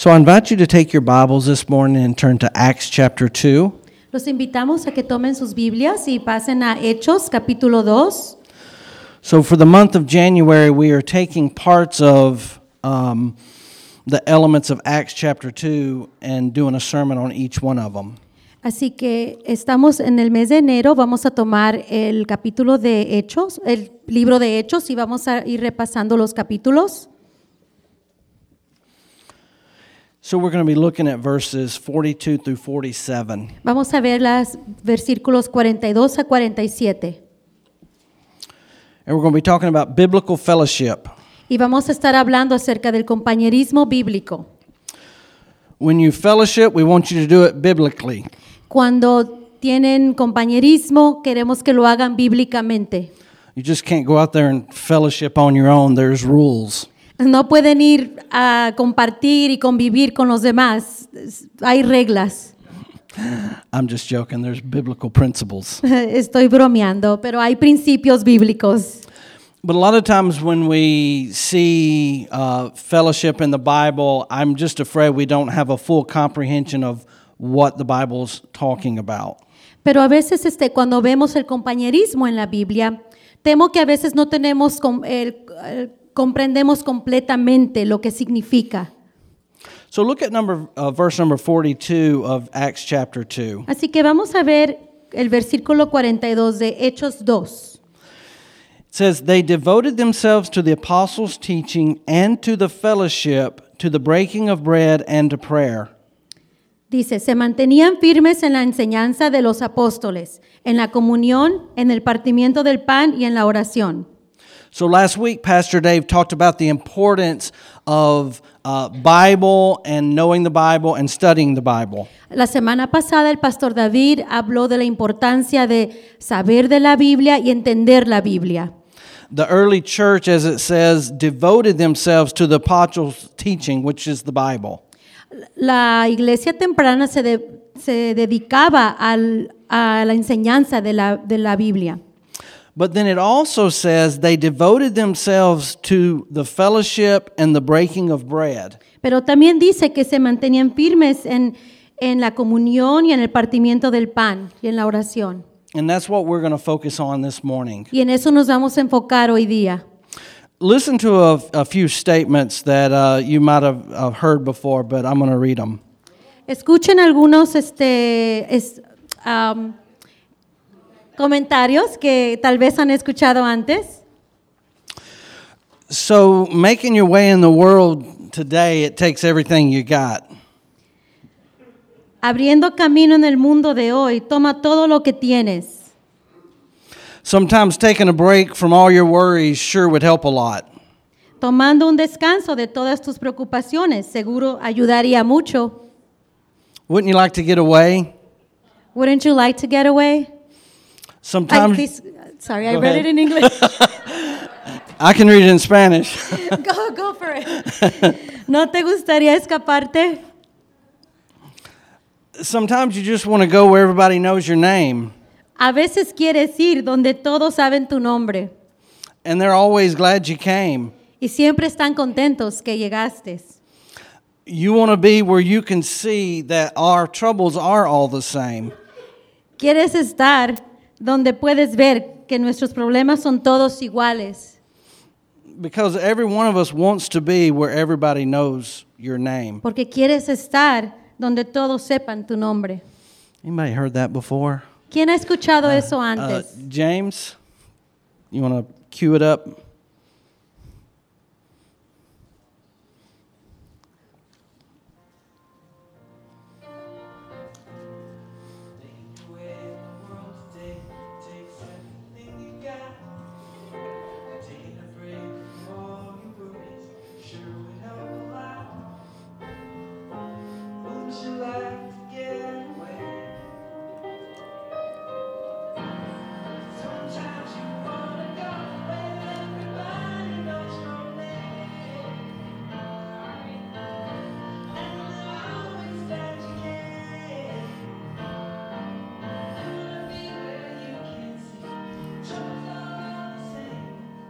So I invite you to take your Bibles this morning and turn to Acts chapter 2. Los invitamos a que tomen sus Biblias y pasen a Hechos capítulo 2. So for the month of January, we are taking parts of the elements of Acts chapter 2 and doing a sermon on each one of them. Así que estamos en el mes de enero, vamos a tomar el capítulo de Hechos, el libro de Hechos y vamos a ir repasando los capítulos. So we're going to be looking at verses 42 through 47. Vamos a ver los versículos 42 a 47. And we're going to be talking about biblical fellowship. Y vamos a estar hablando acerca del compañerismo bíblico. When you fellowship, we want you to do it biblically. Cuando tienen compañerismo, queremos que lo hagan bíblicamente. You just can't go out there and fellowship on your own. There's rules. No pueden ir a compartir y convivir con los demás. Hay reglas. I'm just joking. There's biblical principles. Estoy bromeando, pero hay principios bíblicos. But a lot of times when we see fellowship in the Bible, I'm just afraid we don't have a full comprehension of what the Bible's talking about. Pero a veces cuando vemos el compañerismo en la Biblia, temo que a veces no tenemos comprendemos completamente lo que significa. So look at verse number 42 of Acts chapter 2. Así que vamos a ver el versículo 42 de Hechos 2. It says, "They devoted themselves to the apostles' teaching and to the fellowship, to the breaking of bread and to prayer." Dice, se mantenían firmes en la enseñanza de los apóstoles, en la comunión, en el partimiento del pan y en la oración. So last week, Pastor Dave talked about the importance of Bible and knowing the Bible and studying the Bible. La semana pasada el pastor David habló de la importancia de saber de la Biblia y entender la Biblia. The early church, as it says, devoted themselves to the apostles' teaching, which is the Bible. La iglesia temprana se dedicaba a la enseñanza de la Biblia. But then it also says they devoted themselves to the fellowship and the breaking of bread. Pero también dice que se mantenían firmes en la comunión y en el partimiento del pan y en la oración. And that's what we're going to focus on this morning. Y en eso nos vamos a enfocar hoy día. Listen to a few statements that you might have heard before, but I'm going to read them. Escuchen algunos comentarios que tal vez han escuchado antes. So, making your way in the world today, it takes everything you got. Abriendo camino en el mundo de hoy, toma todo lo que tienes. Sometimes taking a break from all your worries sure would help a lot. Tomando un descanso de todas tus preocupaciones, seguro ayudaría mucho. Wouldn't you like to get away? Wouldn't you like to get away? Sometimes I Go read ahead. it in English. I can read it in Spanish. Go for it. ¿No te gustaría escaparte? Sometimes you just want to go where everybody knows your name. A veces quieres ir donde todos saben tu nombre And they're always glad you came. y siempre están contentos que llegaste. You want to be where you can see that our troubles are all the same. Quieres estar donde puedes ver que nuestros problemas son todos iguales. Because every one of us wants to be where everybody knows your name. Porque quieres estar donde todos sepan tu nombre. Anybody heard that before? ¿Quién ha escuchado eso antes? James, you want to cue it up?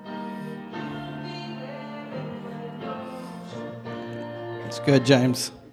It's good, James.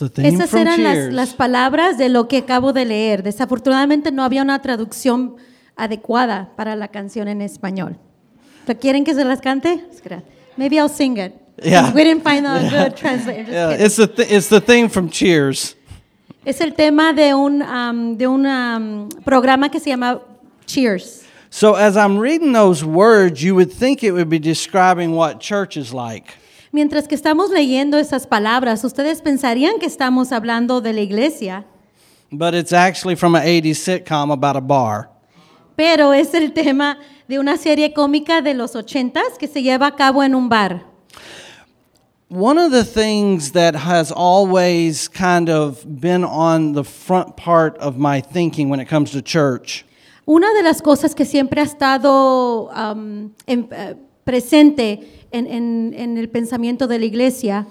the theme Esas from eran Cheers. las palabras de lo que acabo de leer. Desafortunadamente no había una traducción adecuada para la canción en español. ¿Quieren que se las cante? Maybe I'll sing it. Yeah. We didn't find a good translator. Just Yeah, kidding. it's the theme from Cheers. Es el tema de un programa que se llama Cheers. So as I'm reading those words, you would think it would be describing what church is like. Mientras que estamos leyendo esas palabras, ustedes pensarían que estamos hablando de la iglesia, But it's actually from an 80s sitcom about a bar. pero es el tema de una serie cómica de los 80s que se lleva a cabo en un bar. One of the things that has always kind of been on the front part of my thinking when it comes to church Una de las cosas que siempre ha estado presente en el pensamiento de la iglesia,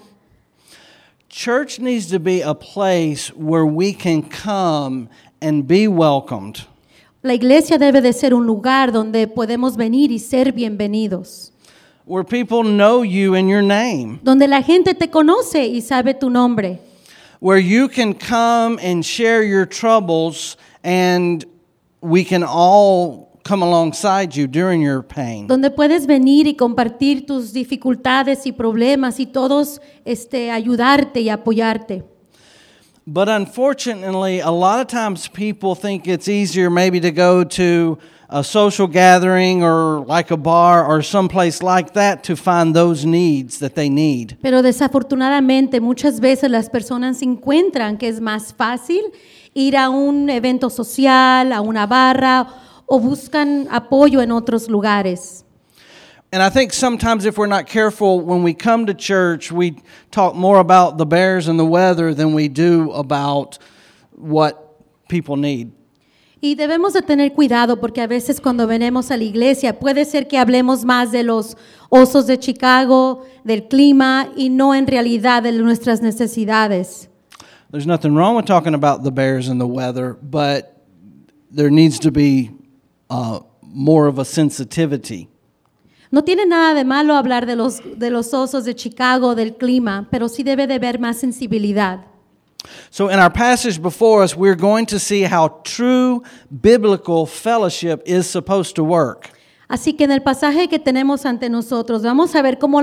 church needs to be a place where we can come and be welcomed. la iglesia debe de ser un lugar donde podemos venir y ser bienvenidos, Where people know you and your name. donde la gente te conoce y sabe tu nombre, Where you can come and share your troubles and we can all come alongside you during your pain. donde puedes venir y compartir tus dificultades y problemas y todos ayudarte y apoyarte. But unfortunately, a lot of times people think it's easier maybe to go to a social gathering or like a bar or someplace like that to find those needs that they need. Pero desafortunadamente muchas veces las personas encuentran que es más fácil ir a un evento social, a una barra o buscan apoyo en otros lugares. And I think sometimes if we're not careful, when we come to church, we talk more about the bears and the weather than we do about what people need. Y debemos de tener cuidado porque a veces cuando venimos a la iglesia puede ser que hablemos más de los osos de Chicago, del clima y no en realidad de nuestras necesidades. There's nothing wrong with talking about the bears and the weather, but there needs to be more of a sensitivity. No tiene nada de malo hablar de los osos de Chicago, del clima, pero sí debe de haber más sensibilidad. So in our passage before us, we're going to see how true biblical fellowship is supposed to work. Así que en el pasaje que tenemos ante nosotros, vamos a ver cómo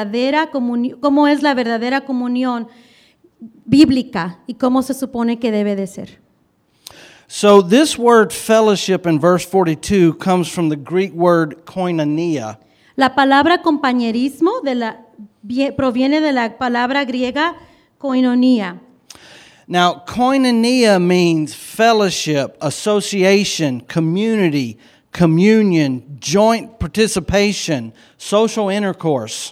cómo es la verdadera comunión bíblica y cómo se supone que debe de ser. So this word fellowship in verse 42 comes from the Greek word koinonia. La palabra compañerismo proviene de la palabra griega koinonia. Now, koinonia means fellowship, association, community, communion, joint participation, social intercourse.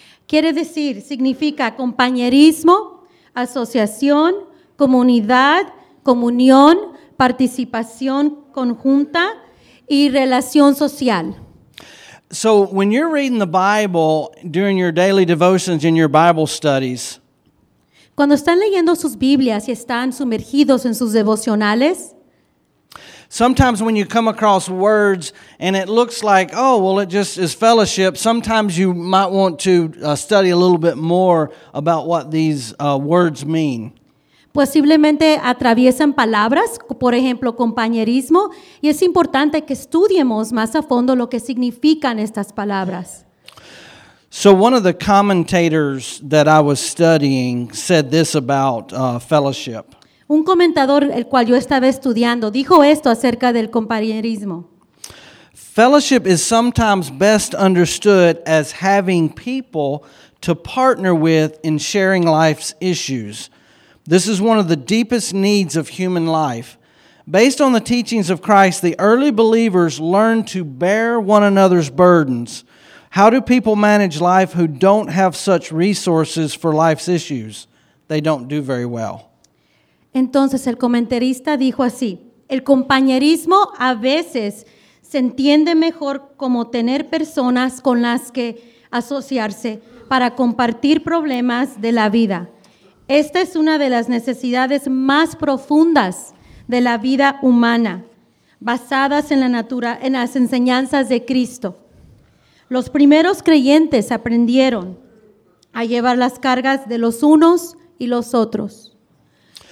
Significa compañerismo, asociación, comunidad, comunión, participación conjunta y relación social. So when you're reading the Bible during your daily devotions and your Bible studies, Cuando están leyendo sus Biblias y están sumergidos en sus devocionales, sometimes when you come across words and it looks like, oh, well, it just is fellowship, sometimes you might want to study a little bit more about what these words mean. posiblemente atraviesan palabras, por ejemplo, compañerismo, y es importante que estudiemos más a fondo lo que significan estas palabras. So one of the commentators that I was studying said this about fellowship. Un comentador, el cual yo estaba estudiando, dijo esto acerca del compañerismo. Fellowship is sometimes best understood as having people to partner with in sharing life's issues. This is one of the deepest needs of human life. Based on the teachings of Christ, the early believers learned to bear one another's burdens. How do people manage life who don't have such resources for life's issues? They don't do very well. Entonces el comentarista dijo así: el compañerismo a veces se entiende mejor como tener personas con las que asociarse para compartir problemas de la vida. Esta es una de las necesidades más profundas de la vida humana, basadas en las enseñanzas de Cristo. Los primeros creyentes aprendieron a llevar las cargas de los unos y los otros.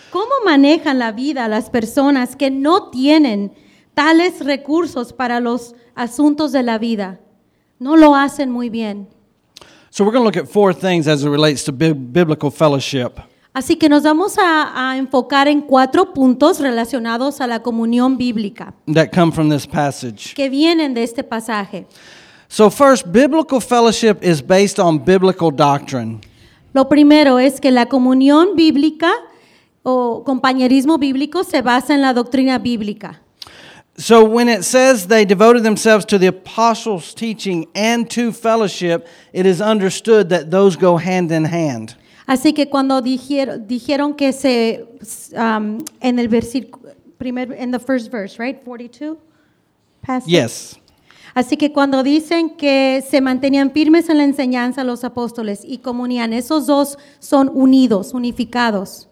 ¿Cómo manejan la vida las personas que no tienen tales recursos para los asuntos de la vida? No lo hacen muy bien. So we're going to look at 4 things as it relates to biblical fellowship. Así que nos vamos a enfocar en 4 puntos relacionados a la comunión bíblica That come from this passage. que vienen de este pasaje. So first, biblical fellowship is based on biblical doctrine. Lo primero es que la comunión bíblica o compañerismo bíblico se basa en la doctrina bíblica. So when it says they devoted themselves to the apostles' teaching and to fellowship, it is understood that those go hand in hand. Así que cuando dijeron que en el versículo en the first verse, right? 42 passage? Yes. Así que cuando dicen que se mantenían firmes en la enseñanza los apóstoles y comunían, esos dos son unidos, unificados.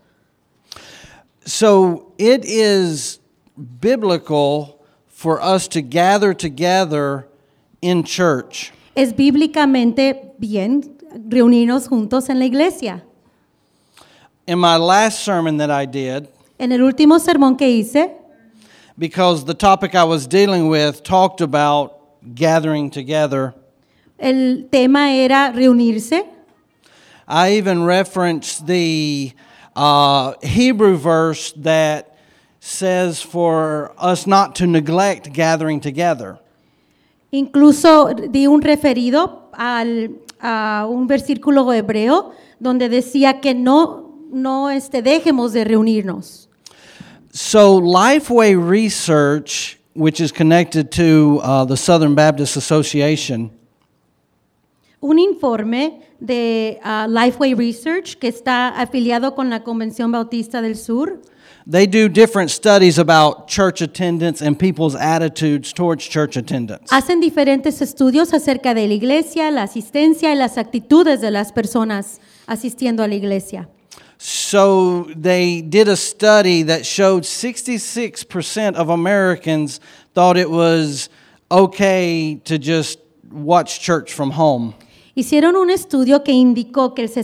So it is biblical for us to gather together in church. Es bíblicamente bien reunirnos juntos en la iglesia. In my last sermon that I did, En el último sermón que hice, because the topic I was dealing with talked about gathering together, el tema era reunirse. I even referenced the Hebrew verse that says for us not to neglect gathering together. Incluso di un referido a un versículo hebreo donde decía que no dejemos de reunirnos. So Lifeway Research, which is connected to the Southern Baptist Association, Un informe de Lifeway Research que está afiliado con la Convención Bautista del Sur. they do different studies about church attendance and people's attitudes towards church attendance. Hacen diferentes estudios acerca de la iglesia, la asistencia y las actitudes de las personas asistiendo a la iglesia. So they did a study that showed 66% of Americans thought it was okay to just watch church from home. Hicieron un estudio que indicó que el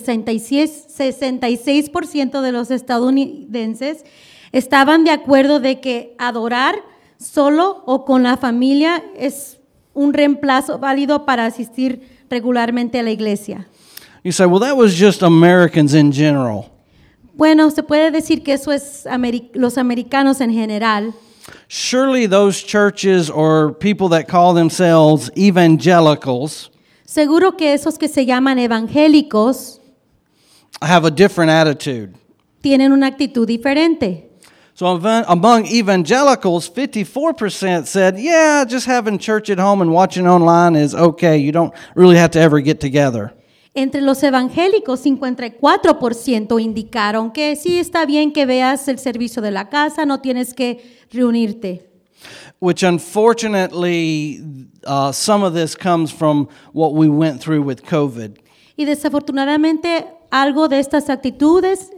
66% de los estadounidenses estaban de acuerdo de que adorar solo o con la familia es un reemplazo válido para asistir regularmente a la iglesia. You say, well, that was just Americans in general. Bueno, se puede decir que eso es los americanos en general. Surely those churches or people that call themselves evangelicals Seguro que esos que se llaman evangélicos have a different attitude. tienen una actitud diferente. So among evangelicals, 54% said, yeah, just having church at home and watching online is okay. You don't really have to ever get together. Entre los evangélicos, 54% indicaron que sí está bien que veas el servicio de la casa, no tienes que reunirte. Which unfortunately, some of this comes from what we went through with COVID. Y desafortunadamente, algo de estas actitudes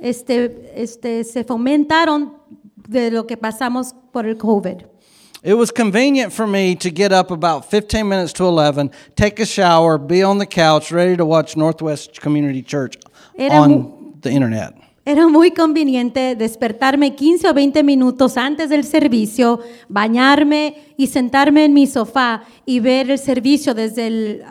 se fomentaron de lo que pasamos por el COVID. It was convenient for me to get up about 15 minutes to 11, take a shower, be on the couch, ready to watch Northwest Community Church on the internet. Era muy conveniente despertarme 15 o 20 minutos antes del servicio, bañarme y sentarme en mi sofá y ver el servicio desde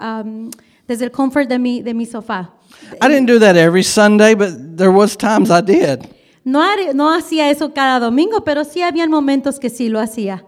el comfort de mi sofá. I didn't do that every Sunday, but there was times I did. No hacía eso cada domingo, pero sí había momentos que sí lo hacía.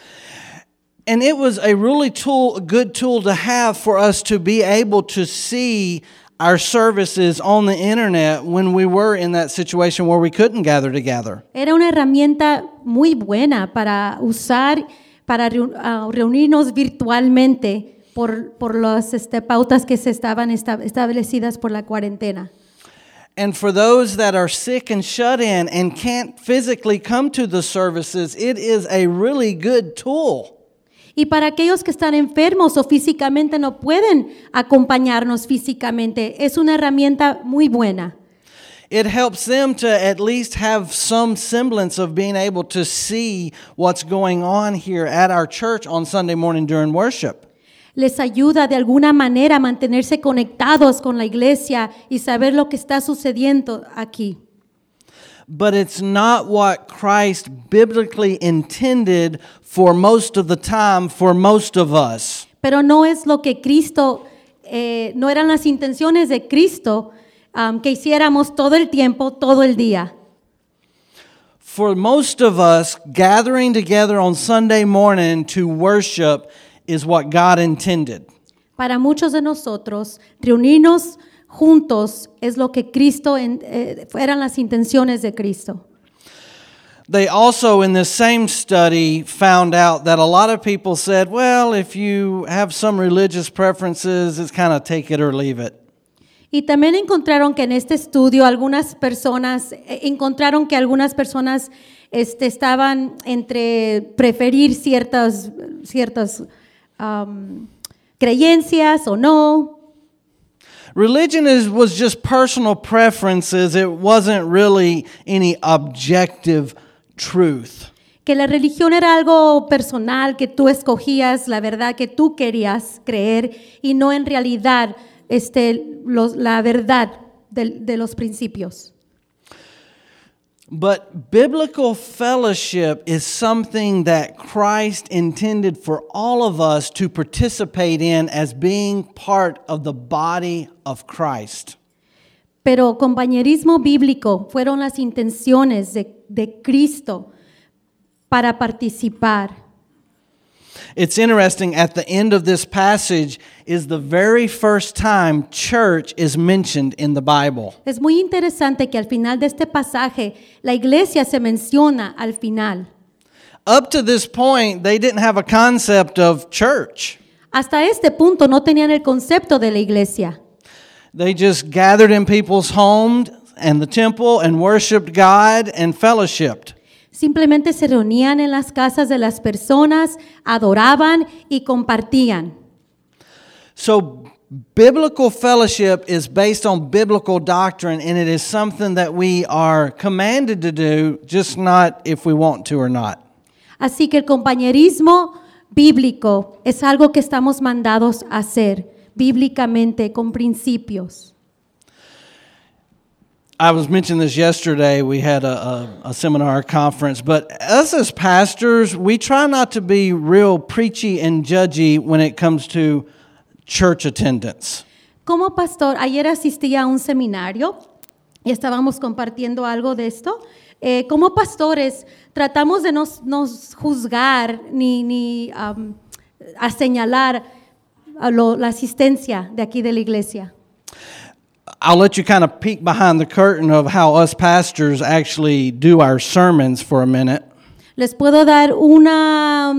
And it was a really good tool to have for us to be able to see our services on the internet when we were in that situation where we couldn't gather together. Era una herramienta muy buena para usar, para reunirnos virtualmente por las pautas que se estaban establecidas por la cuarentena. And for those that are sick and shut in and can't physically come to the services, it is a really good tool. Y para aquellos que están enfermos o físicamente no pueden acompañarnos físicamente, es una herramienta muy buena. It helps them to at least have some semblance of being able to see what's going on here at our church on Sunday morning during worship. Les ayuda de alguna manera a mantenerse conectados con la iglesia y saber lo que está sucediendo aquí. but it's not what Christ biblically intended for most of the time for most of us. Pero no es lo que Cristo, no eran las intenciones de Cristo que hiciéramos todo el tiempo, todo el día. For most of us, gathering together on Sunday morning to worship is what God intended. Para muchos de nosotros, reunirnos juntos es lo que Cristo, eran las intenciones de Cristo. They also, in this same study, found out that a lot of people said, well, if you have some religious preferences, it's kind of take it or leave it. Y también encontraron que en este estudio algunas personas, estaban entre preferir ciertas creencias o no. Religion was just personal preferences. It wasn't really any objective truth. Que la religión era algo personal, que tú escogías la verdad que tú querías creer y no en realidad la verdad de los principios. But biblical fellowship is something that Christ intended for all of us to participate in as being part of the body of Christ. Pero compañerismo bíblico fueron las intenciones de Cristo para participar. It's interesting, at the end of this passage is the very first time church is mentioned in the Bible. Es muy interesante que al final de este pasaje la iglesia se menciona al final. Up to this point, they didn't have a concept of church. Hasta este punto no tenían el concepto de la iglesia. They just gathered in people's homes and the temple and worshiped God and fellowshipped. Simplemente se reunían en las casas de las personas, adoraban y compartían. So biblical fellowship is based on biblical doctrine, and it is something that we are commanded to do, just not if we want to or not. Así que el compañerismo bíblico es algo que estamos mandados a hacer bíblicamente con principios. I was mentioning this yesterday. We had a seminar conference, but us as pastors, we try not to be real preachy and judgy when it comes to church attendance. Como pastor, ayer asistí a un seminario y estábamos compartiendo algo de esto. Como pastores, tratamos de no juzgar ni a señalar la asistencia de aquí de la iglesia. I'll let you kind of peek behind the curtain of how us pastors actually do our sermons for a minute. Les puedo dar una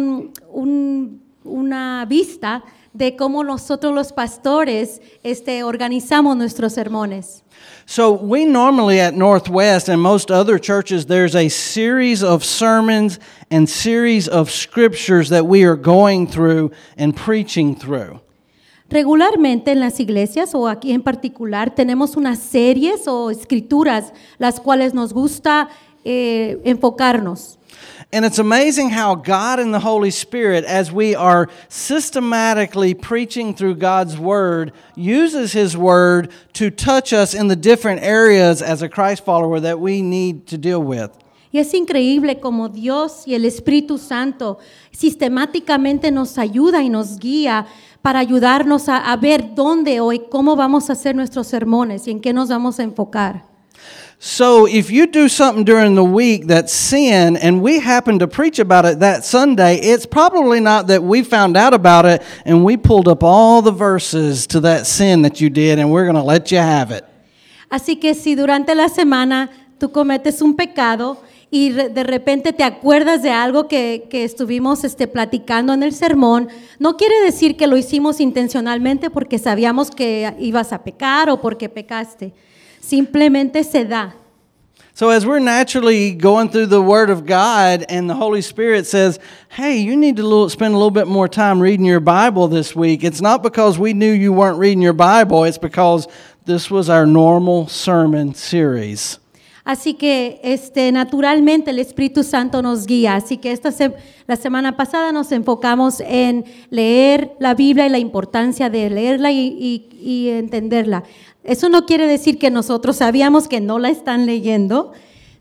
vista de cómo nosotros los pastores organizamos nuestros sermones. So we normally at Northwest and most other churches, there's a series of sermons and series of scriptures that we are going through and preaching through. Regularmente en las iglesias o aquí en particular tenemos unas series o escrituras las cuales nos gusta enfocarnos. And it's amazing how God and the Holy Spirit, as we are systematically preaching through God's Word, uses His Word to touch us in the different areas as a Christ follower that we need to deal with. Y es increíble como Dios y el Espíritu Santo sistemáticamente nos ayuda y nos guía para ayudarnos a ver dónde o cómo vamos a hacer nuestros sermones y en qué nos vamos a enfocar. So if you do something during the week that's sin and we happen to preach about it that Sunday, it's probably not that we found out about it and we pulled up all the verses to that sin that you did and we're going to let you have it. Así que si durante la semana tú cometes un pecado y de repente te acuerdas de algo que estuvimos platicando en el sermón, no quiere decir que lo hicimos intencionalmente porque sabíamos que ibas a pecar o porque pecaste. Simplemente se da. So as we're naturally going through the Word of God and the Holy Spirit says, hey, you need to spend a little bit more time reading your Bible this week. It's not because we knew you weren't reading your Bible. It's because this was our normal sermon series. Así que naturalmente el Espíritu Santo nos guía. Así que la semana pasada nos enfocamos en leer la Biblia y la importancia de leerla y entenderla. Eso no quiere decir que nosotros sabíamos que no la están leyendo.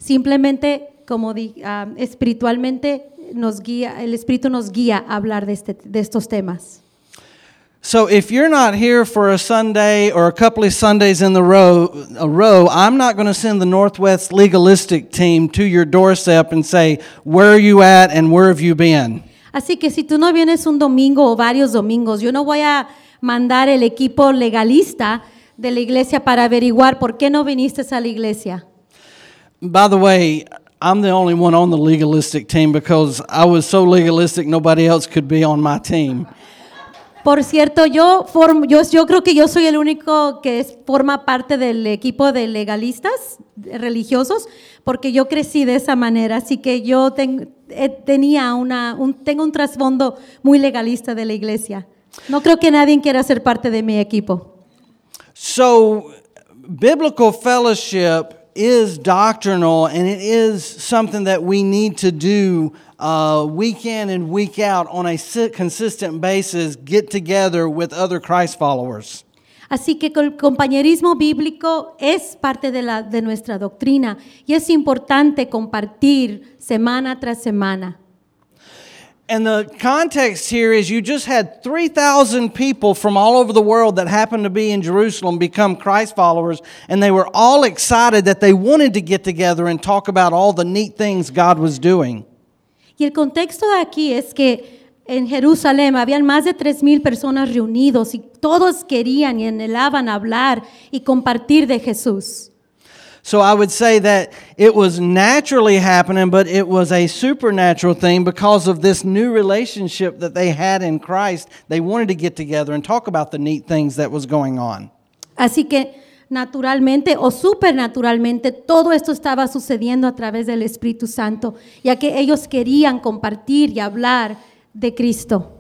Simplemente, como espiritualmente nos guía, el Espíritu nos guía a hablar de estos temas. So if you're not here for a Sunday or a couple of Sundays in a row, I'm not going to send the Northwest Legalistic team to your doorstep and say, where are you at and where have you been? Así que si tú no vienes un domingo o varios domingos, yo no voy a mandar el equipo legalista de la iglesia para averiguar por qué no viniste a la iglesia. By the way, I'm the only one on the legalistic team because I was so legalistic nobody else could be on my team. Por cierto, yo creo que yo soy el único que forma parte del equipo de legalistas religiosos, porque yo crecí de esa manera, así que yo tengo un trasfondo muy legalista de la iglesia. No creo que nadie quiera ser parte de mi equipo. So, biblical fellowship is doctrinal, and it is something that we need to do week in and week out on a consistent basis, get together with other Christ followers. Así que el compañerismo bíblico es parte de nuestra doctrina y es importante compartir semana tras semana. And the context here is you just had 3,000 people from all over the world that happened to be in Jerusalem become Christ followers, and they were all excited that they wanted to get together and talk about all the neat things God was doing. Y el contexto de aquí es que en Jerusalén habían más de 3,000 personas reunidos y todos querían y anhelaban hablar y compartir de Jesús. So I would say that it was naturally happening, but it was a supernatural thing because of this new relationship that they had in Christ. They wanted to get together and talk about the neat things that was going on. Así que naturalmente o supernaturalmente todo esto estaba sucediendo a través del Espíritu Santo, ya que ellos querían compartir y hablar de Cristo.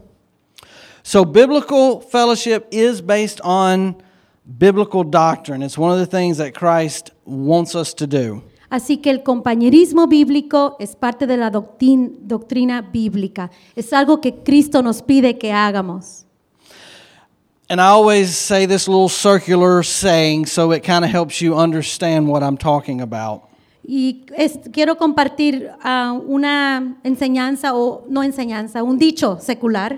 So biblical fellowship is based on biblical doctrine. It's one of the things that Christ wants us to do. Así que el compañerismo bíblico es parte de la doctrina bíblica. Es algo que Cristo nos pide que hagamos. And I always say this little circular saying so it kind of helps you understand what I'm talking about. Y quiero compartir una enseñanza o no enseñanza, un dicho secular.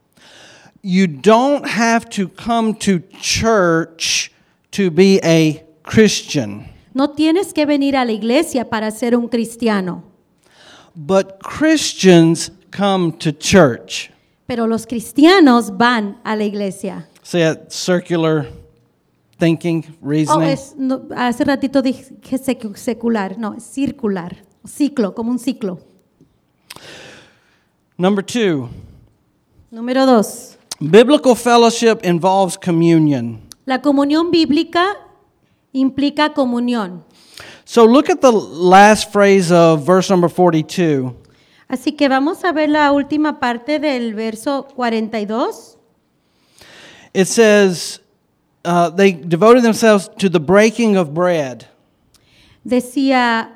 You don't have to come to church to be a Christian. No tienes que venir a la iglesia para ser un cristiano. But Christians come to church. Pero los cristianos van a la iglesia. See that circular thinking, reasoning? Hace ratito dije secular, no, es circular, ciclo, como un ciclo. Number 2. Número 2. Biblical fellowship involves communion. La comunión bíblica implica comunión. So look at the last phrase of verse number 42. Así que vamos a ver la última parte del verso 42. It says, they devoted themselves to the breaking of bread. Decía,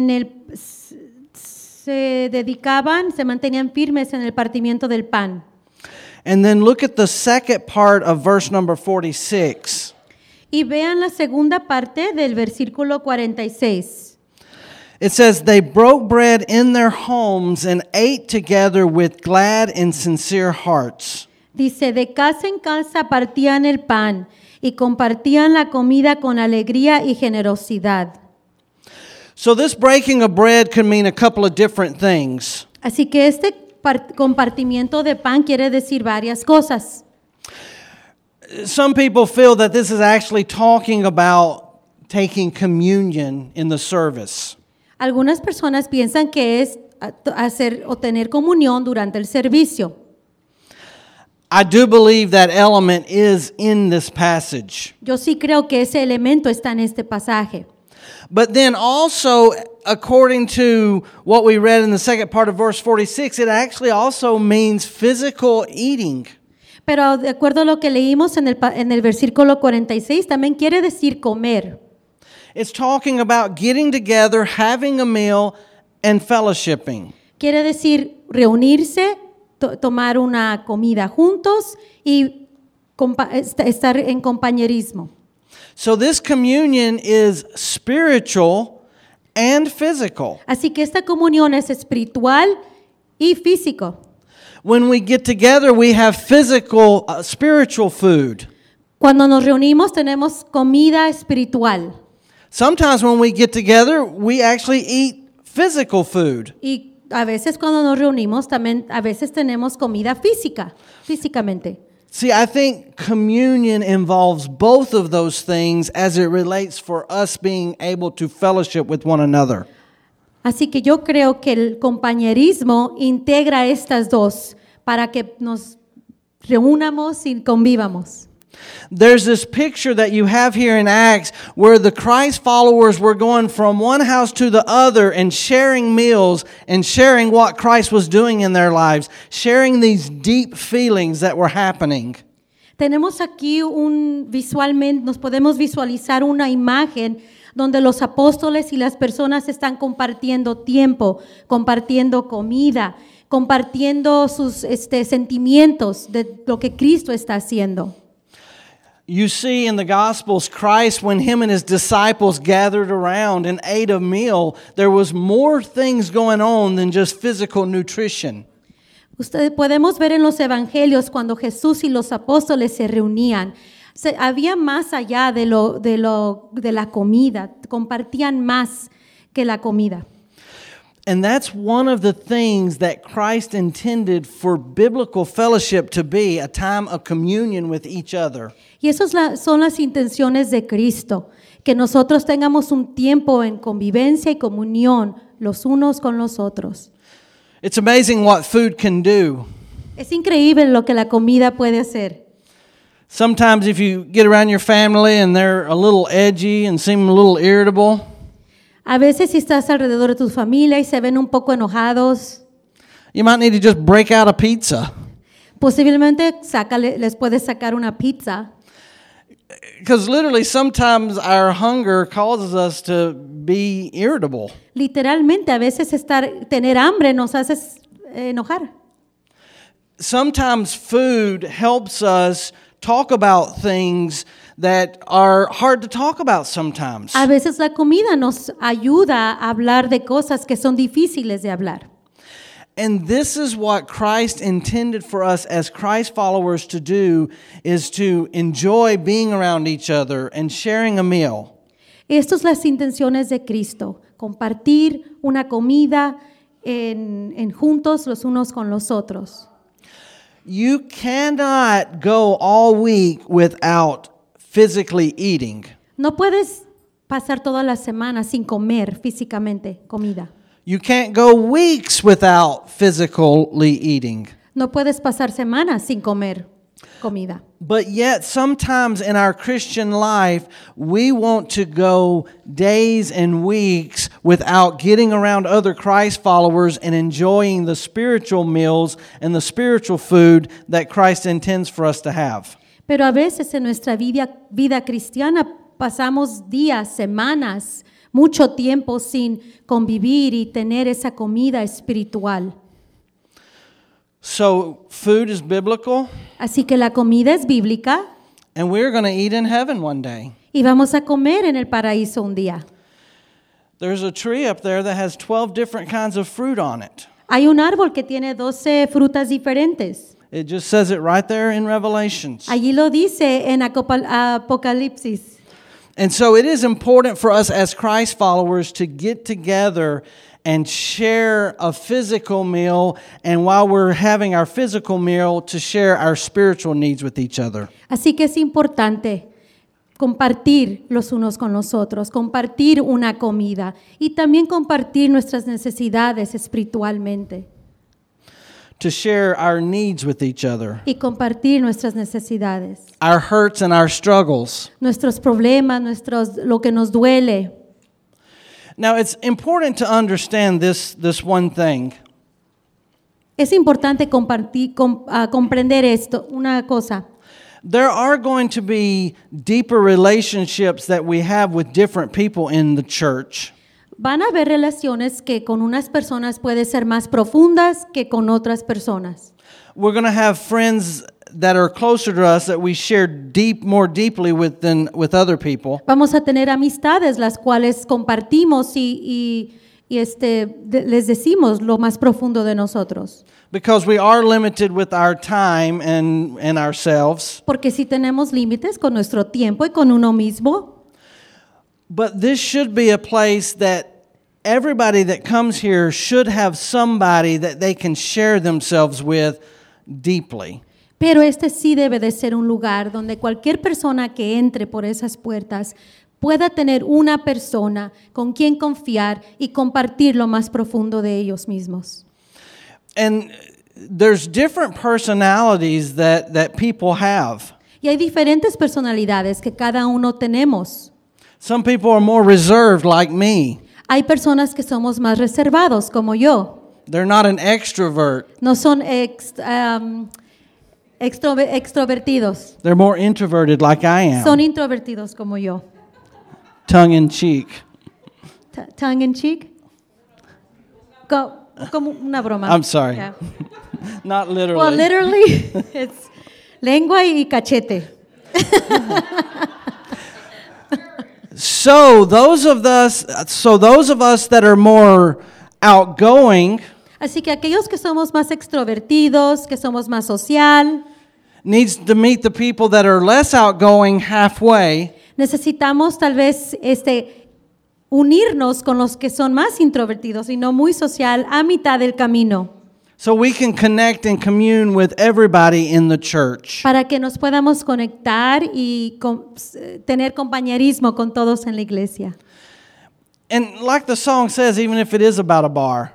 se mantenían firmes en el partimiento del pan. And then look at the second part of verse number 46. Y vean la segunda parte del versículo 46. It says, they broke bread in their homes and ate together with glad and sincere hearts. Dice, de casa en casa partían el pan y compartían la comida con alegría y generosidad. So this breaking of bread could mean a couple of different things. Así que este compartimiento de pan quiere decir varias cosas. Some people feel that this is actually talking about taking communion in the service. Algunas personas piensan que es hacer o tener comunión durante el servicio. I do believe that element is in this passage. Yo sí creo que ese elemento está en este pasaje. But then also, according to what we read in the second part of verse 46, it actually also means physical eating. Pero de acuerdo a lo que leímos en el versículo 46, también quiere decir comer. It's talking about getting together, having a meal, and fellowshipping. Quiere decir reunirse, tomar una comida juntos y estar en compañerismo. So this communion is spiritual and physical. Así que esta comunión es espiritual y físico. When we get together, we have physical, spiritual food. Cuando nos reunimos tenemos comida espiritual. Sometimes when we get together, we actually eat physical food. Y a veces cuando nos reunimos también a veces tenemos comida físicamente. See, I think communion involves both of those things as it relates for us being able to fellowship with one another. Así que yo creo que el compañerismo integra estas dos para que nos reunamos y convivamos. There's this picture that you have here in Acts where the Christ followers were going from one house to the other and sharing meals and sharing what Christ was doing in their lives, sharing these deep feelings that were happening. Tenemos aquí visualmente, nos podemos visualizar una imagen donde los apóstoles y las personas están compartiendo tiempo, compartiendo comida, compartiendo sus sentimientos de lo que Cristo está haciendo. You see in the Gospels, Christ, when him and his disciples gathered around and ate a meal, there was more things going on than just physical nutrition. Podemos ver en los evangelios cuando Jesús y los apóstoles se reunían. Había más allá de la comida, compartían más que la comida. And that's one of the things that Christ intended for biblical fellowship to be, a time of communion with each other. Y esas son las intenciones de Cristo, que nosotros tengamos un tiempo en convivencia y comunión los unos con los otros. It's amazing what food can do. Es increíble lo que la comida puede hacer. Sometimes if you get around your family and they're a little edgy and seem a little irritable, A veces si estás alrededor de tu familia y se ven un poco enojados, you might need to just break out a pizza. posiblemente les puedes sacar una pizza. Because literally sometimes our hunger causes us to be irritable. Literalmente, a veces tener hambre nos hace enojar. Sometimes food helps us talk about things that are hard to talk about sometimes. A veces la comida nos ayuda a hablar de cosas que son difíciles de hablar. And this is what Christ intended for us as Christ followers to do, is to enjoy being around each other and sharing a meal. Estas son las intenciones de Cristo, compartir una comida en juntos los unos con los otros. You cannot go all week without physically eating. No puedes pasar toda la semana sin comer físicamente comida. You can't go weeks without physically eating. No puedes pasar semanas sin comer comida. But yet, sometimes in our Christian life, we want to go days and weeks without getting around other Christ followers and enjoying the spiritual meals and the spiritual food that Christ intends for us to have. Pero a veces en nuestra vida cristiana pasamos días, semanas, mucho tiempo sin convivir y tener esa comida espiritual. So, food is biblical, Así que la comida es bíblica and we're going to eat in heaven one day. y vamos a comer en el paraíso un día. There's a tree up there that has 12 different kinds of fruit on it. Hay un árbol que tiene 12 frutas diferentes. It just says it right there in Revelations. Allí lo dice en Apocalipsis. And so it is important for us as Christ followers to get together and share a physical meal, and while we're having our physical meal, to share our spiritual needs with each other. Así que es importante compartir los unos con los otros, compartir una comida y también compartir nuestras necesidades espiritualmente To share our needs with each other, y compartir nuestras necesidades, our hurts and our struggles. nuestros problemas, lo que nos duele. Now, it's important to understand this one thing. Es importante comprender esto, una cosa. There are going to be deeper relationships that we have with different people in the church. Van a haber relaciones que con unas personas pueden ser más profundas que con otras personas. We're going to have friends that are closer to us that we share more deeply with than with other people. Vamos a tener amistades las cuales compartimos les decimos lo más profundo de nosotros. Because we are limited with our time and ourselves. Porque si tenemos límites con nuestro tiempo y con uno mismo. But this should be a place that everybody that comes here should have somebody that they can share themselves with deeply. Pero este sí debe de ser un lugar donde cualquier persona que entre por esas puertas pueda tener una persona con quien confiar y compartir lo más profundo de ellos mismos. And there's different personalities that people have. Y hay diferentes personalidades que cada uno tenemos. Some people are more reserved like me. Hay personas que somos más reservados como yo. They're not an extrovert. No son extrovertidos. They're more introverted like I am. Son introvertidos como yo. Tongue in cheek. Tongue in cheek. Como una broma. I'm sorry. Yeah. Not literally. Well, literally, it's lengua y cachete. So those of us that are more outgoing Así que aquellos que somos más extrovertidos, que somos más social, needs to meet the people that are less outgoing halfway. necesitamos tal vez unirnos con los que son más introvertidos y no muy social a mitad del camino. So we can connect and commune with everybody in the church. Para que nos podamos conectar y tener compañerismo con todos en la iglesia. And like the song says, even if it is about a bar.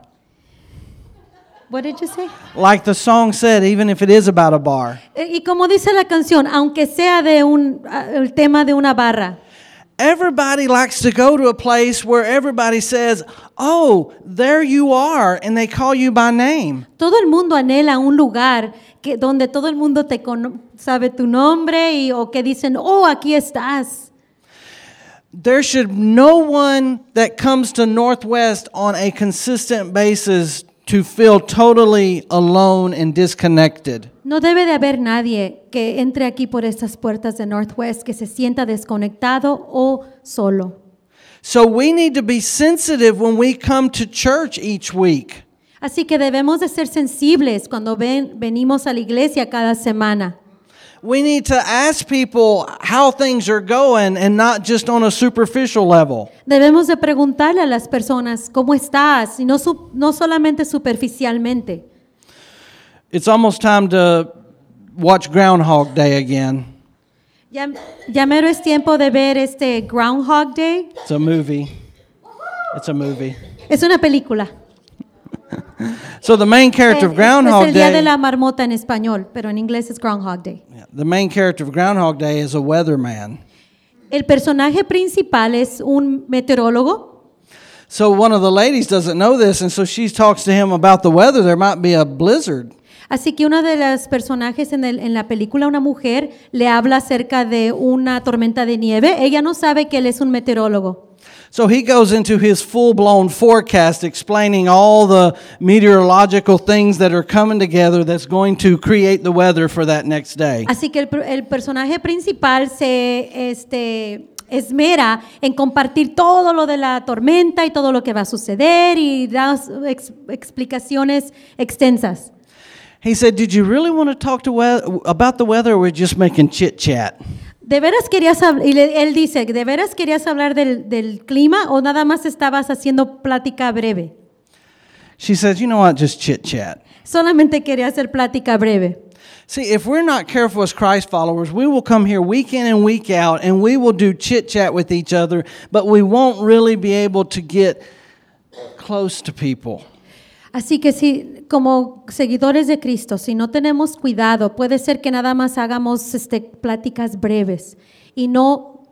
What did you say? Like the song said, even if it is about a bar. Y como dice la canción, aunque sea el tema de una barra. Everybody likes to go to a place where everybody says, "Oh, there you are," and they call you by name. Todo el mundo anhela un lugar donde todo el mundo sabe tu nombre o que dicen, "Oh, aquí estás." There should no one that comes to Northwest on a consistent basis to feel totally alone and disconnected. No debe de haber nadie que entre aquí por estas puertas de Northwest que se sienta desconectado o solo. So we need to be sensitive when we come to church each week. Así que debemos de ser sensibles cuando venimos a la iglesia cada semana. We need to ask people how things are going and not just on a superficial level. Debemos de preguntarle a las personas cómo estás y no solamente superficialmente. It's almost time to watch Groundhog Day again. Ya mero es tiempo de ver Groundhog Day. It's a movie. It's a movie. Es una película. So the main character of Groundhog Es el día de Day. la marmota en español, pero en inglés es Groundhog Day. The main character of Groundhog Day is a weatherman. El personaje principal es un meteorólogo. So one of the ladies doesn't know this, and so she talks to him about the weather. There might be a blizzard. Así que una de las personajes en la película, una mujer, le habla acerca de una tormenta de nieve. Ella no sabe que él es un meteorólogo. So he goes into his full-blown forecast explaining all the meteorological things that are coming together that's going to create the weather for that next day. Así que el personaje principal se esmera en compartir todo lo de la tormenta y todo lo que va a suceder y da explicaciones extensas. He said, "Did you really want to talk about the weather, or we're just making chit-chat?" ¿De veras querías hablar? Y él dice, ¿de veras querías hablar del clima o nada más estabas haciendo plática breve? She says, "You know what, just chit-chat." Solamente quería hacer plática breve. See, if we're not careful as Christ followers, we will come here week in and week out, and we will do chit-chat with each other, but we won't really be able to get close to people. Así que si, como seguidores de Cristo, si no tenemos cuidado, puede ser que nada más hagamos pláticas breves y no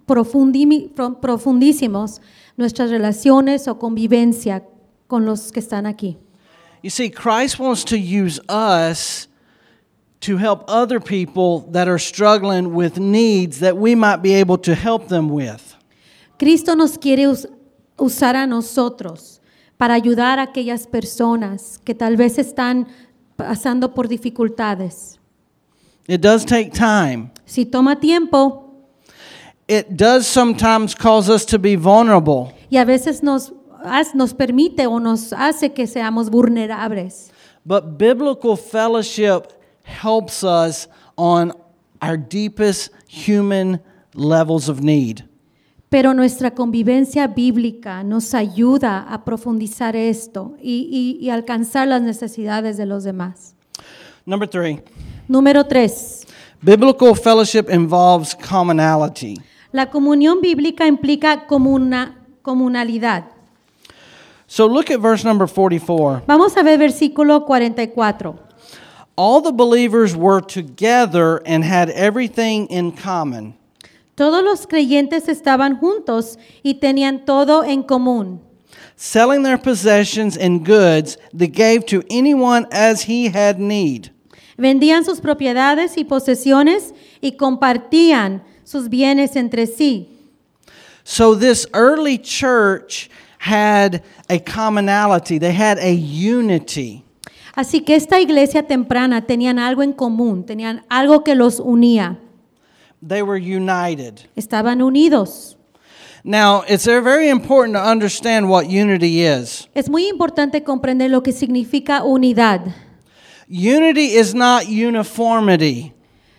profundísimos nuestras relaciones o convivencia con los que están aquí. You see, Christ wants to use us to help other people that are struggling with needs that we might be able to help them with. Cristo nos quiere usar a nosotros para ayudar a aquellas personas que tal vez están pasando por dificultades. It does take time. Si toma tiempo It does sometimes cause us to be vulnerable. y a veces nos permite o nos hace que seamos vulnerables. But biblical fellowship helps us on our deepest human levels of need. Pero nuestra convivencia bíblica nos ayuda a profundizar esto y alcanzar las necesidades de los demás. Number 3, Número 3. biblical fellowship involves commonality. La comunión bíblica implica comunalidad. So look at verse number 44. Vamos a ver versículo 44. All the believers were together and had everything in common. Todos los creyentes estaban juntos y tenían todo en común. Selling their possessions and goods, they gave to anyone as he had need. Vendían sus propiedades y posesiones y compartían sus bienes entre sí. So this early church had a commonality. They had a unity. Así que esta iglesia temprana tenían algo en común, tenían algo que los unía. They were united. Estaban unidos. Now, it's very important to understand what unity is. Es muy importante comprender lo que significa unidad. Unity is not uniformity.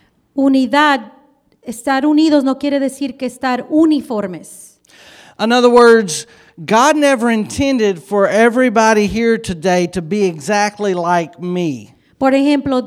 Unidad, estar unidos no quiere decir que estar uniformes. In other words, God never intended for everybody here today to be exactly like me. Por ejemplo,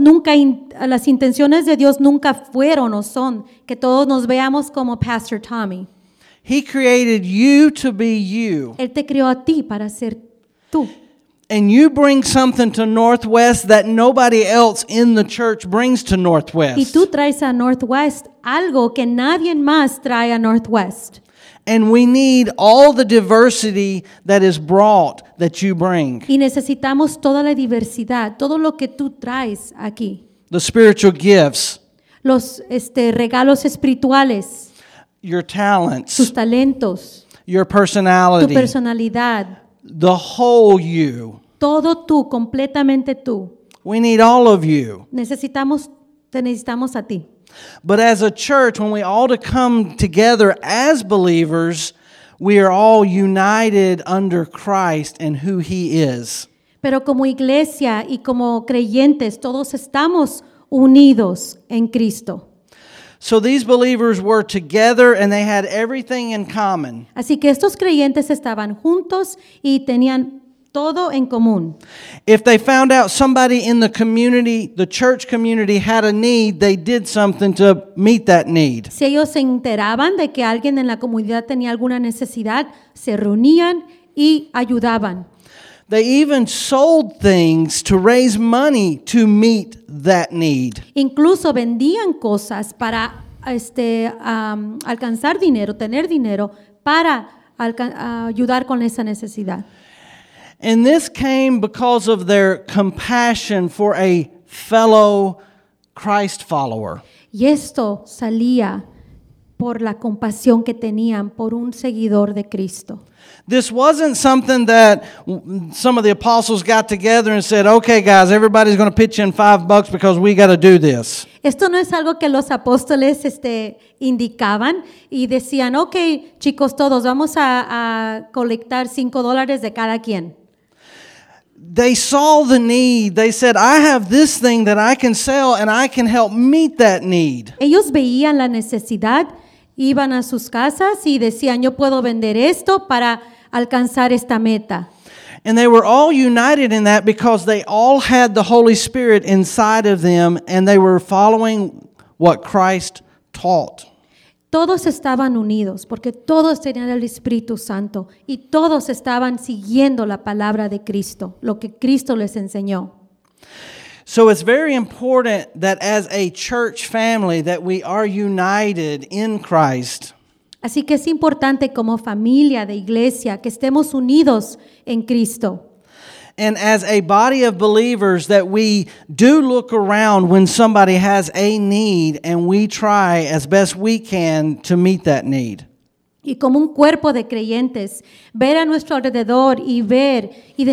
las intenciones de Dios nunca fueron o son que todos nos veamos como Pastor Tommy. He created you to be you. Él te creó a ti para ser tú. And you bring something to Northwest that nobody else in the church brings to Y Northwest. tú traes a Northwest algo que nadie más trae a Northwest. And we need all the diversity that is brought that you bring. Y necesitamos toda la diversidad, todo lo que tú traes aquí. The spiritual gifts, Los regalos espirituales, your tus talents, talentos, your tu personality, personalidad, the whole you. todo tú, completamente tú. We need all of you. Te necesitamos a ti. But as a church, when we all to come together as believers, we are all united under Christ and who He is. Pero como iglesia y como creyentes, todos estamos unidos en Cristo. So these believers were together and they had everything in common. Así que estos creyentes estaban juntos y tenían todo en común. If they found out somebody in the community, the church community, had a need, they did something to meet that need. Si ellos se enteraban de que alguien en la comunidad tenía alguna necesidad, se reunían y ayudaban. They even sold things to raise money to meet that need. Incluso vendían cosas para alcanzar dinero, tener dinero para ayudar con esa necesidad. And this came because of their compassion for a fellow Christ follower. Y esto salía por la compasión que tenían por un seguidor de Cristo. This wasn't something that some of the apostles got together and said, okay, guys, everybody's going to pitch in $5 because we got to do this. Esto no es algo que los apóstoles indicaban y decían, ok, chicos, todos vamos a colectar $5 de cada quien. They saw the need. They said, I have this thing that I can sell and I can help meet that need. Ellos veían la necesidad, iban a sus casas y decían, yo puedo vender esto para alcanzar esta meta. And they were all united in that because they all had the Holy Spirit inside of them and they were following what Christ taught. Todos estaban unidos porque todos tenían el Espíritu Santo y todos estaban siguiendo la palabra de Cristo, lo que Cristo les enseñó. So it's very important that as a church family that we are united in Christ. Así que es importante como familia de iglesia que estemos unidos en Cristo. And as a body of believers that we do look around when somebody has a need and we try as best we can to meet that need. Y como un cuerpo de creyentes, ver a nuestro alrededor y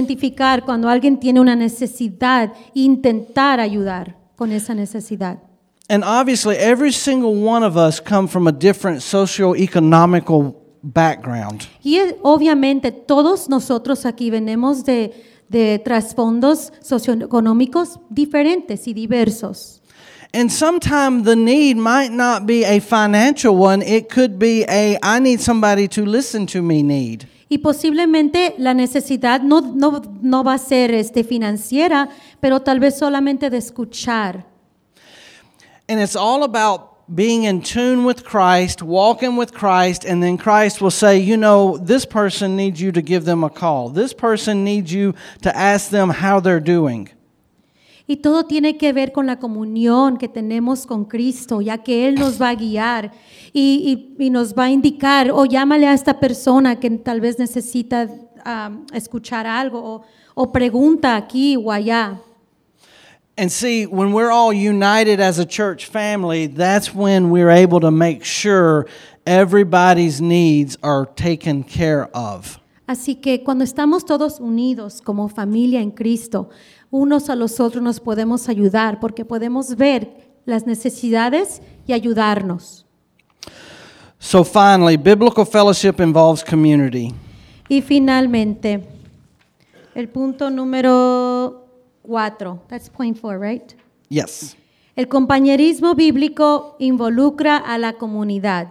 identificar cuando alguien tiene una necesidad e intentar ayudar con esa necesidad. And obviously, every single one of us come from a different socio-economical background. Y obviamente todos nosotros aquí venimos de trasfondos socioeconómicos diferentes y diversos. And sometimes the need might not be a financial one. It could be a, I need somebody to listen to me need. Y posiblemente la necesidad no va a ser financiera, pero tal vez solamente de escuchar. And it's all about being in tune with Christ, walking with Christ, and then Christ will say, you know, this person needs you to give them a call. This person needs you to ask them how they're doing. Y todo tiene que ver con la comunión que tenemos con Cristo, ya que Él nos va a guiar y nos va a indicar, o llámale a esta persona que tal vez necesita escuchar algo, o pregunta aquí o allá. And see, when we're all united as a church family, that's when we're able to make sure everybody's needs are taken care of. Así que cuando estamos todos unidos como familia en Cristo, unos a los otros nos podemos ayudar porque podemos ver las necesidades y ayudarnos. So finally, biblical fellowship involves community. Y finalmente, el punto número 4. That's point 4, right? Yes. El compañerismo bíblico involucra a la comunidad.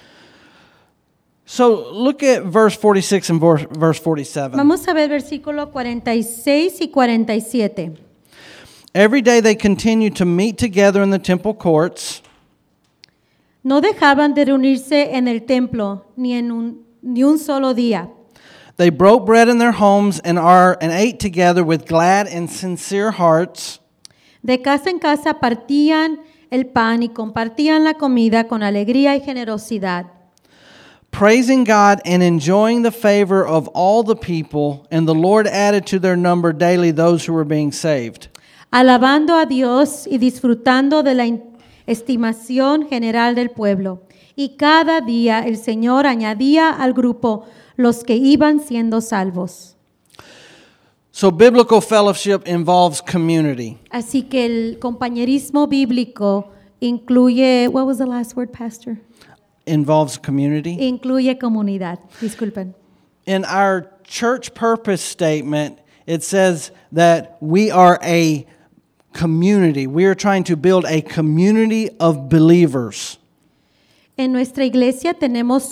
So look at verse 46 and verse 47. Vamos a ver versículo 46 y 47. Every day they continued to meet together in the temple courts. No dejaban de reunirse en el templo ni un solo día. They broke bread in their homes and ate together with glad and sincere hearts. De casa en casa partían el pan y compartían la comida con alegría y generosidad, praising God and enjoying the favor of all the people, and the Lord added to their number daily those who were being saved. alabando a Dios y disfrutando de la estimación general del pueblo. Y cada día el Señor añadía al grupo los que iban siendo salvos. So biblical fellowship involves community. Así que el compañerismo bíblico incluye, what was the last word, Pastor? Involves community. Incluye comunidad. Disculpen. In our church purpose statement, it says that we are a community. We are trying to build a community of believers. En nuestra iglesia tenemos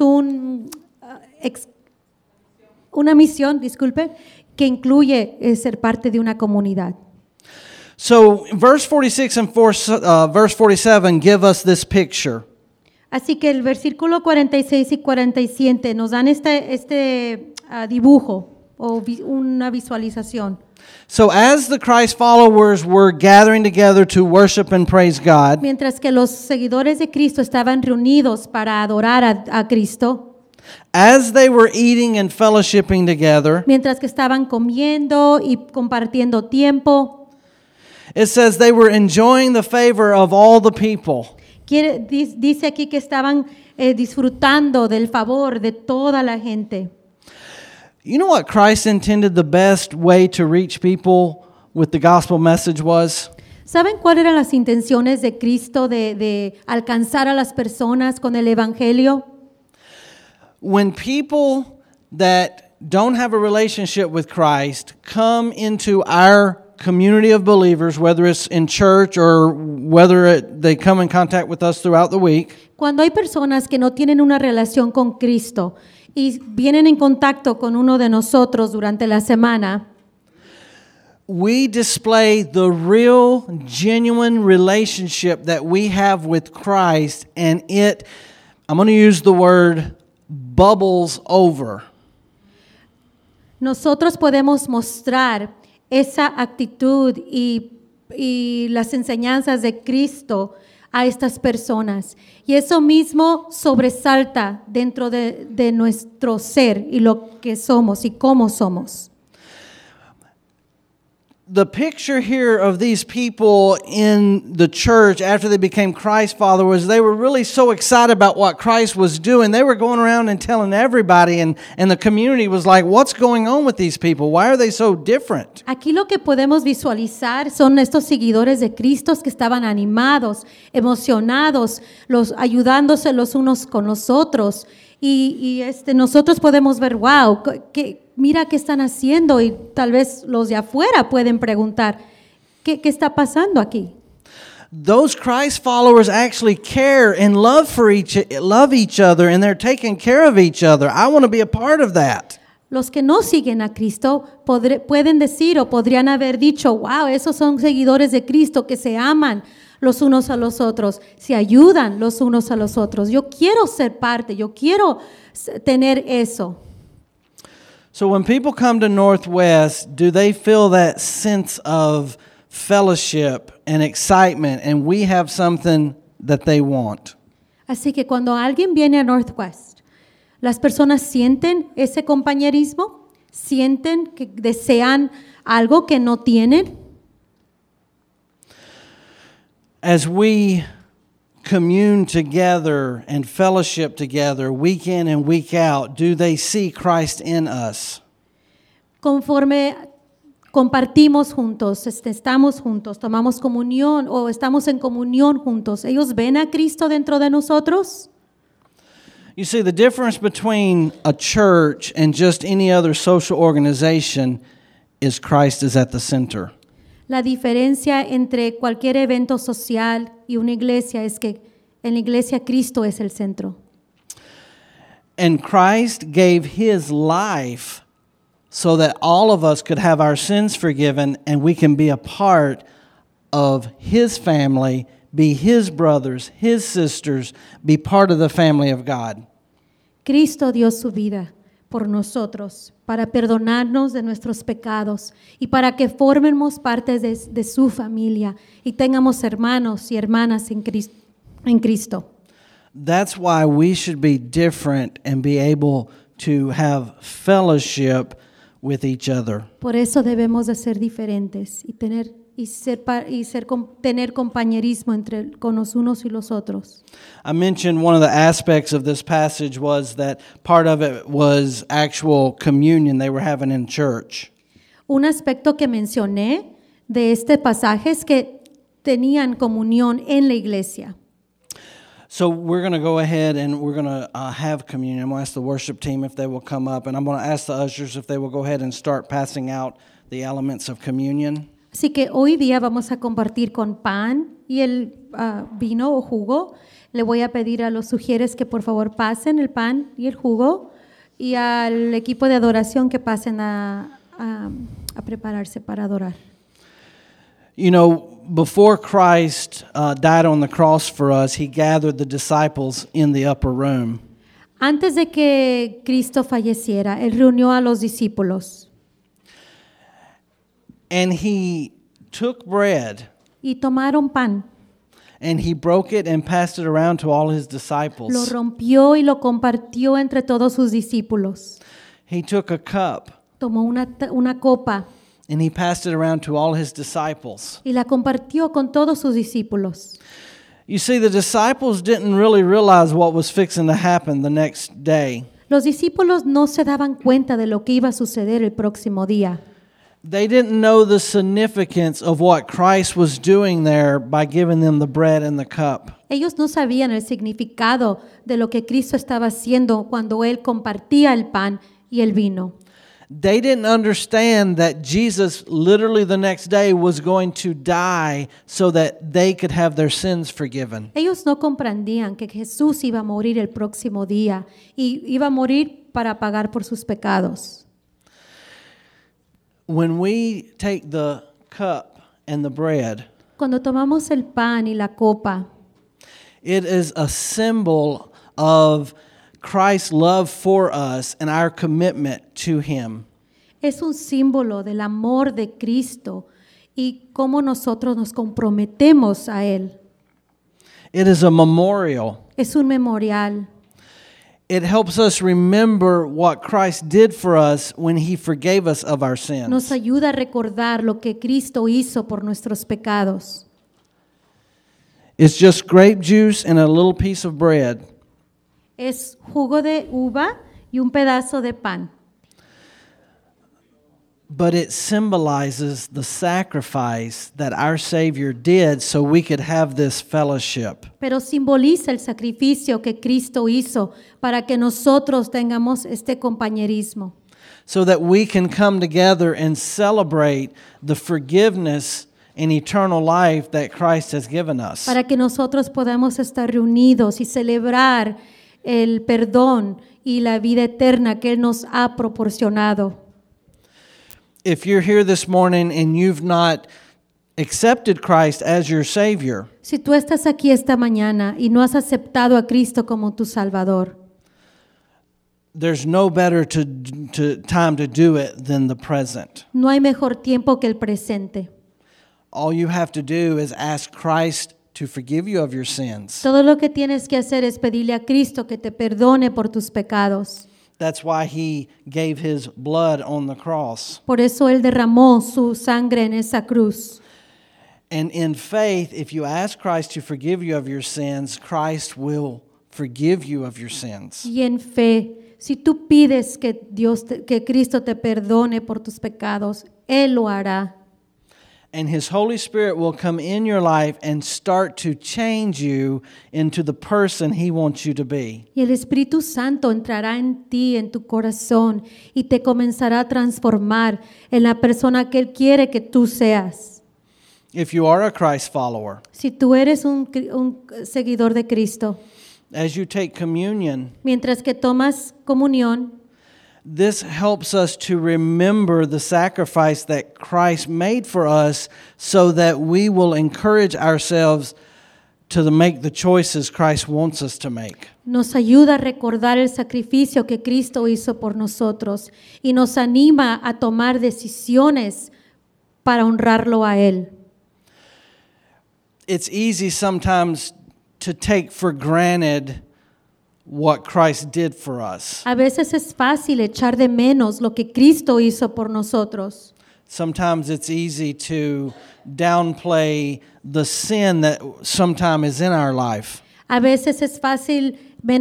una misión, disculpe, que incluye ser parte de una comunidad. So verse 46 and verse 47 give us this picture. Así que el versículo 46 y 47 nos dan este dibujo o una visualización. So as the Christ followers were gathering together to worship and praise God, Mientras que los seguidores de Cristo estaban reunidos para adorar a Cristo, as they were eating and fellowshipping together, mientras que estaban comiendo y compartiendo tiempo, it says they were enjoying the favor of all the people. dice aquí que estaban disfrutando del favor de toda la gente. You know what Christ intended the best way to reach people with the gospel message was? ¿Saben cuáles eran las intenciones de Cristo de alcanzar a las personas con el evangelio? When people that don't have a relationship with Christ come into our community of believers, whether it's in church or whether they come in contact with us throughout the week, Cuando hay personas que no tienen una relación con Cristo y vienen en contacto con uno de nosotros durante la semana, we display the real, genuine relationship that we have with Christ, and I'm going to use the word, bubbles over. nosotros podemos mostrar esa actitud y las enseñanzas de Cristo a estas personas. Y eso mismo sobresalta dentro de nuestro ser y lo que somos y cómo somos. the picture here of these people in the church after they became Christ followers, they were really so excited about what Christ was doing. They were going around and telling everybody, and the community was like, what's going on with these people? Why are they so different? Aquí lo que podemos visualizar son estos seguidores de Cristo que estaban animados, emocionados, ayudándose los unos con los otros. Y nosotros podemos ver, wow, mira qué están haciendo, y tal vez los de afuera pueden preguntar, ¿qué está pasando aquí? Those Christ followers actually care and love each other, and they're taking care of each other. I want to be a part of that. Los que no siguen a Cristo pueden decir o podrían haber dicho, wow, esos son seguidores de Cristo que se aman los unos a los otros, se ayudan los unos a los otros. Yo quiero ser parte, yo quiero tener eso. So when people come to Northwest, do they feel that sense of fellowship and excitement, and we have something that they want? Así que cuando alguien viene a Northwest, las personas sienten ese compañerismo, sienten que desean algo que no tienen. As we commune together and fellowship together week in and week out, do they see Christ in us? Conforme compartimos juntos, estamos juntos, tomamos comunión o estamos en comunión juntos, ¿ellos ven a Cristo dentro de nosotros? You see, the difference between a church and just any other social organization is Christ is at the center. La diferencia entre cualquier evento social y una iglesia es que en la iglesia Cristo es el centro. And Christ gave his life so that all of us could have our sins forgiven and we can be a part of his family, be his brothers, his sisters, be part of the family of God. Cristo dio su vida por nosotros para perdonarnos de nuestros pecados y para que formemos parte de su familia y tengamos hermanos y hermanas en Cristo. That's why we should be different and be able to have fellowship with each other. Por eso debemos de ser diferentes y tener compañerismo con los unos y los otros. I mentioned one of the aspects of this passage was that part of it was actual communion they were having in church. Un aspecto que mencioné de este pasaje es que tenían comunión en la iglesia. So we're going to go ahead and we're going to have communion. I'm going to ask the worship team if they will come up, and I'm going to ask the ushers if they will go ahead and start passing out the elements of communion. Así que hoy día vamos a compartir con pan y el vino o jugo. Le voy a pedir a los sugieres que por favor pasen el pan y el jugo, y al equipo de adoración que pasen a prepararse para adorar. You know, before Christ died on the cross for us, he gathered the disciples in the upper room. Antes de que Cristo falleciera, él reunió a los discípulos. And he took bread. Y tomaron pan. And he broke it and passed it around to all his Lo disciples. rompió y lo compartió entre todos sus discípulos. He took a cup Tomó una copa and he passed it around to all his disciples. y la compartió con todos sus discípulos. You see, the disciples didn't really realize what was fixing to happen the next day. Los discípulos no se daban cuenta de lo que iba a suceder el próximo día. They didn't know the significance of what Christ was doing there by giving them the bread and the cup. Ellos no sabían el significado de lo que Cristo estaba haciendo cuando Él compartía el pan y el vino. They didn't understand that Jesus literally the next day was going to die so that they could have their sins forgiven. Ellos no comprendían que Jesús iba a morir el próximo día y iba a morir para pagar por sus pecados. When we take the cup and the bread, Cuando tomamos el pan y la copa, it is a symbol of Christ's love for us and our commitment to him. es un símbolo del amor de Cristo y cómo nosotros nos comprometemos a Él. It is a memorial. Es un memorial. It helps us remember what Christ did for us when he forgave us of our sins. Nos ayuda a recordar lo que Cristo hizo por nuestros pecados. It's just grape juice and a little piece of bread. Es jugo de uva y un pedazo de pan. But it symbolizes the sacrifice that our Savior did so we could have this fellowship. Pero simboliza el sacrificio que Cristo hizo para que nosotros tengamos este compañerismo. So that we can come together and celebrate the forgiveness and eternal life that Christ has given us. Para que nosotros podamos estar reunidos y celebrar el perdón y la vida eterna que Él nos ha proporcionado. If you're here this morning and you've not accepted Christ as your Savior, Si tú estás aquí esta mañana y no has aceptado a Cristo como tu Salvador, there's no better time to do it than the present. no hay mejor tiempo que el presente. All you have to do is ask Christ to forgive you of your sins. Todo lo que tienes que hacer es pedirle a Cristo que te perdone por tus pecados. That's why he gave his blood on the cross. Por eso Él derramó su sangre en esa cruz. And in faith, if you ask Christ to forgive you of your sins, Christ will forgive you of your sins. Y en fe, si tú pides que que Cristo te perdone por tus pecados, Él lo hará. And his Holy Spirit will come in your life and start to change you into the person he wants you to be. Y el Espíritu Santo entrará en ti, en tu corazón, y te comenzará a transformar en la persona que Él quiere que tú seas. If you are a Christ follower, Si tú eres un seguidor de Cristo, as you take communion, mientras que tomas comunión, this helps us to remember the sacrifice that Christ made for us so that we will encourage ourselves to make the choices Christ wants us to make. nos ayuda a recordar el sacrificio que Cristo hizo por nosotros y nos anima a tomar decisiones para honrarlo a Él. It's easy sometimes to take for granted what Christ did for us. A veces es fácil echar de menos lo que Cristo hizo por nosotros. Sometimes it's easy to downplay the sin that sometimes is in our life. A veces es fácil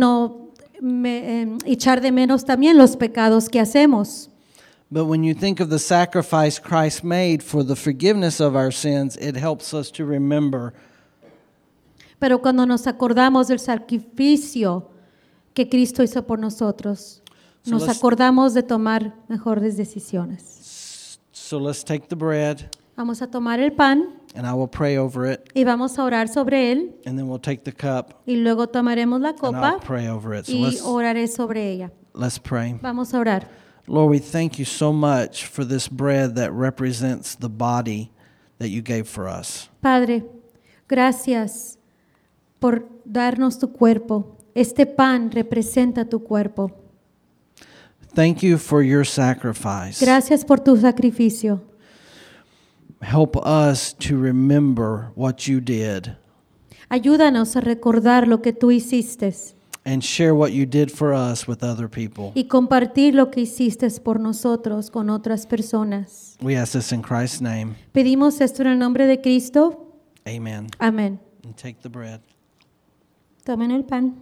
echar de menos también los pecados que hacemos. But when you think of the sacrifice Christ made for the forgiveness of our sins, it helps us to remember. Pero cuando nos acordamos del sacrificio que Cristo hizo por nosotros, nos acordamos de tomar mejores decisiones. So let's take the bread, Vamos a tomar el pan and I will pray over it, y vamos a orar sobre él, and then we'll take the cup, y luego tomaremos la and copa I'll pray over it. So y oraré sobre ella. let's pray. Vamos a orar. Lord, we thank you so much for this bread that represents the body that you gave for us. Padre, gracias por darnos tu cuerpo. Este pan representa tu cuerpo. Thank you for your sacrifice. Gracias por tu sacrificio. Help us to remember what you did Ayúdanos a recordar lo que tú hiciste and share what you did for us with other people. y compartir lo que hiciste por nosotros con otras personas. We ask this in Christ's name. Pedimos esto en el nombre de Cristo. Amen. Amén. And take the bread. Tomen el pan.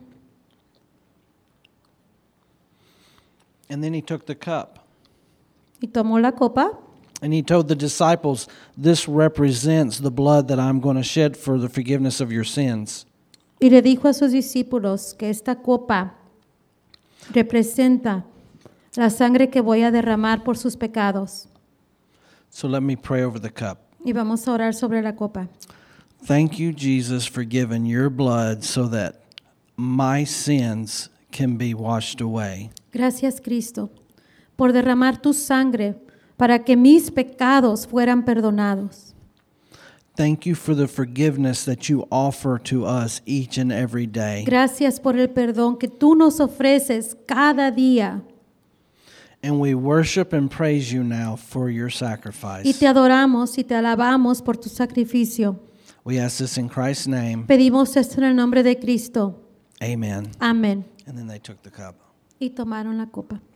And then he took the cup. Y tomó la copa. And he told the disciples, this represents the blood that I'm going to shed for the forgiveness of your sins. Y le dijo a sus discípulos que esta copa representa la sangre que voy a derramar por sus pecados. So let me pray over the cup. Y vamos a orar sobre la copa. Thank you, Jesus, for giving your blood so that my sins can be washed away. Gracias, Cristo, por derramar tu sangre para que mis pecados fueran perdonados. Thank you for the forgiveness that you offer to us each and every day. Gracias por el perdón que tú nos ofreces cada día. And we worship and praise you now for your Y sacrifice. te adoramos y te alabamos por tu sacrificio. We ask this in Christ's name. Pedimos esto en el nombre de Cristo. Amen. Amén. And then they took the cup. y tomaron la copa.